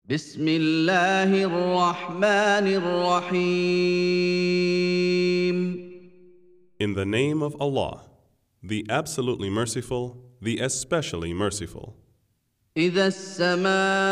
بسم الله الرحمن الرحيم. In the name of Allah, the absolutely merciful, the especially merciful. إذا السماء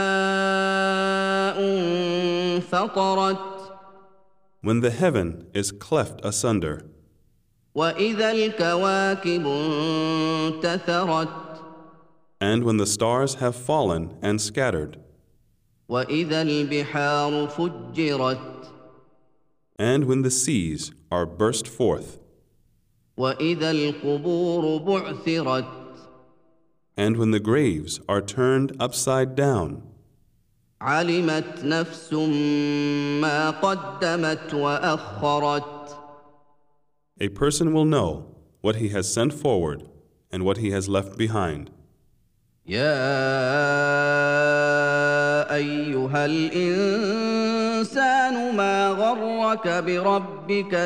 انفطرت When the heaven is cleft asunder, وإذا الكواكب انتثرت and when the stars have fallen and scattered, وإذا البحار فجرت and when the seas are burst forth, وإذا القبور بعثرت and when the graves are turned upside down, علمت نفس ما قدمت وأخرت. a person will know what he has sent forward and what he has left behind. يا أيها الإنسان ما غرك بربك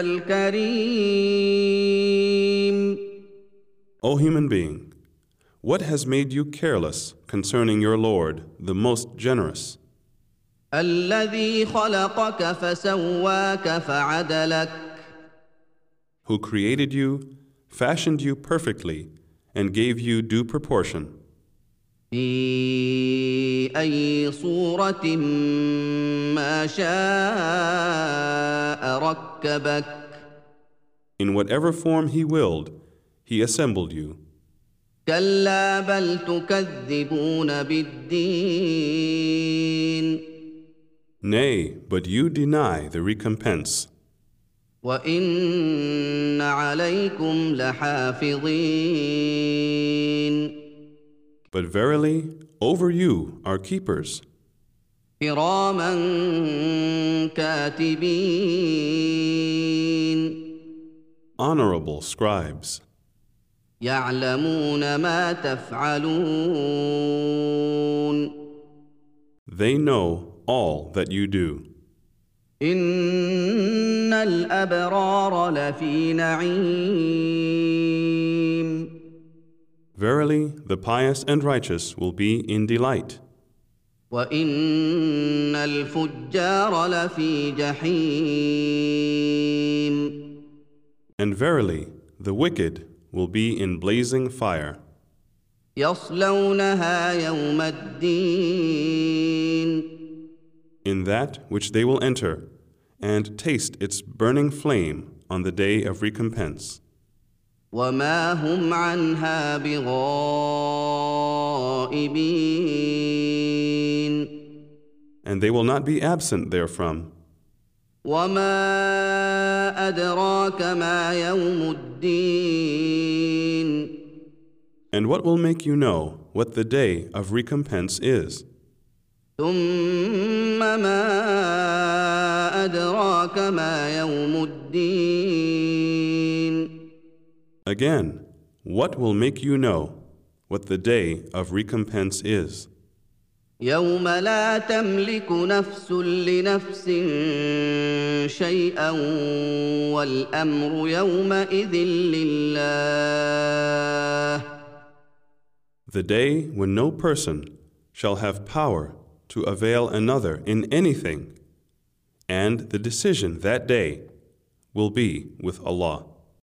الكريم. O human being, what has made you careless concerning your Lord, the most generous, الذي خلقك فسواك فعدلك. who created you, fashioned you perfectly, and gave you due proportion, في أي صورة ما شاء ركبك. in whatever form he willed, he assembled you. كلا بل تكذبون بالدين Nay, but you deny the recompense, وإن عليكم لحافظين but verily over you are keepers, كراما كاتبين honorable scribes, يعلمون ما تفعلون. they know all that you do. إن الأبرار لفي نعيم Verily, the pious and righteous will be in delight, وإن الفجار لفي جحيم. and verily, the wicked will be in blazing fire. يصلونها يوم الدين In that which they will enter, and taste its burning flame on the day of recompense. وما هم عنها بغائبين And they will not be absent therefrom. وما أدراك ما يوم الدين And what will make you know what the day of recompense is? ثم ما أدراك ما يوم الدين. Again, what will make you know what the day of recompense is? يوم لا تملك نفس لنفس شيئا والأمر يومئذ لله. The day when no person shall have power to avail another in anything, and the decision that day will be with Allah.